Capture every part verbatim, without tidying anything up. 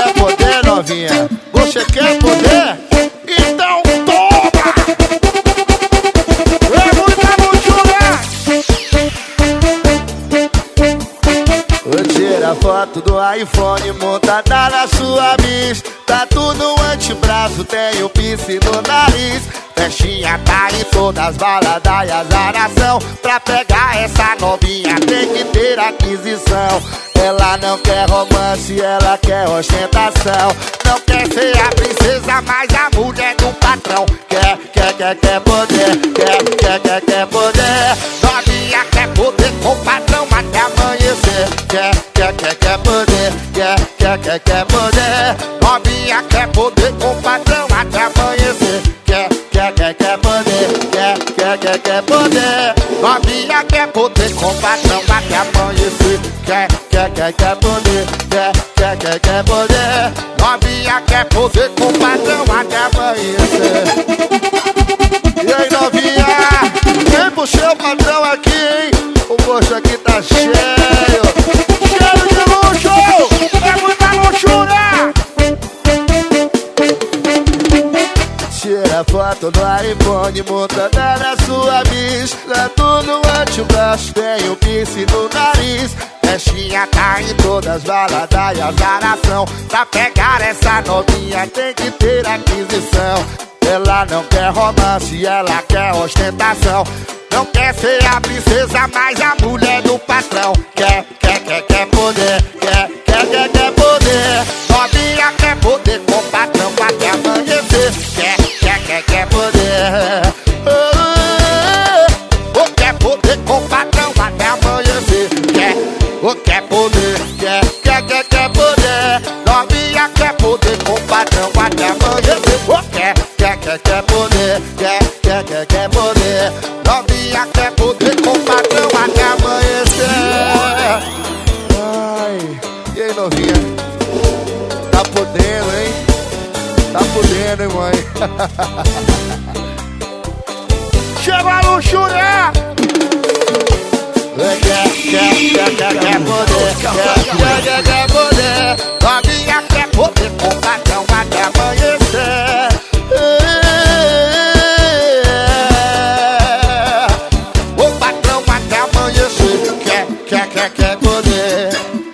quer poder, novinha? Você quer poder? Então toma! É muita luxúria! Tira foto do iPhone montada na sua bis. Tatu no antebraço, tem o piercing no nariz. Festinha tá em todas as baladas e azaração. Pra pegar essa novinha tem que ter aquisição. Ela não quer romance, ela quer ostentação. Não quer ser a princesa, mas a mulher do patrão. Quer, quer, quer, quer poder. Quer, quer, quer, quer poder. Novinha quer poder com o patrão até amanhecer. Quer, quer, quer, quer poder. Quer, quer, quer, quer poder. Novinha quer poder com o patrão até amanhecer. Quer, quer, quer, quer poder. Quer, quer, quer, quer poder. Novinha quer poder com o patrão até amanhecer. Quer, quer, quer, quer poder. Quer, quer, quer, quer poder. Novinha quer poder com o patrão até amanhecer. E aí, novinha? Vem pro seu patrão aqui, hein? O bolso aqui tá cheio. Cheio de luxo! É muita luxúria! Tira foto no iPhone montada na sua bis. Tatu no antebraço, tem o piercing no nariz. Festinha tá em todas as baladas e azaração. Pra pegar essa novinha tem que ter aquisição. Ela não quer romance, ela quer ostentação. Não quer ser a princesa, mas a mulher do patrão. Quer, quer, quer, quer poder. Quer, quer, quer, quer poder. Novinha quer poder com o patrão até amanhecer. Quer, quer, quer, quer poder. Oh, oh, quer poder com o patrão até amanhecer. Quer, oh, quer poder. Quer, quer, quer, quer poder. Novinha quer poder com o patrão até amanhecer. Oh, quer, quer, quer, quer poder. Quer, quer, quer, quer poder. Novinha quer poder com o patrão até amanhecer. Ai, e aí, novinha? Tá podendo, hein? Tá podendo, hein, mãe? Chega a luxúria! Quer, quer, quer, quer, quer poder. Quer, quer, quer, quer poder. Novinha quer poder com o patrão até amanhecer. O patrão até amanhecer. Quer, quer, quer, quer poder.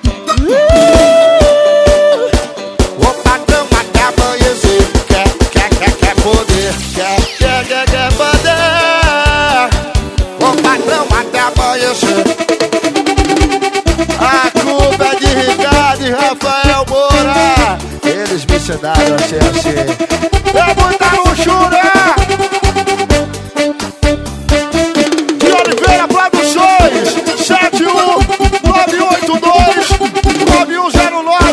O patrão até amanhecer. Quer, quer, quer, quer poder. Quer, quer, quer, quer poder. O patrão até amanhecer. A culpa é de Ricardo e Rafael Moura. Eles me ensinaram a ser assim. É muita luxúria. De Oliveira Produções. Sete um nove oito dois nove um zero nove.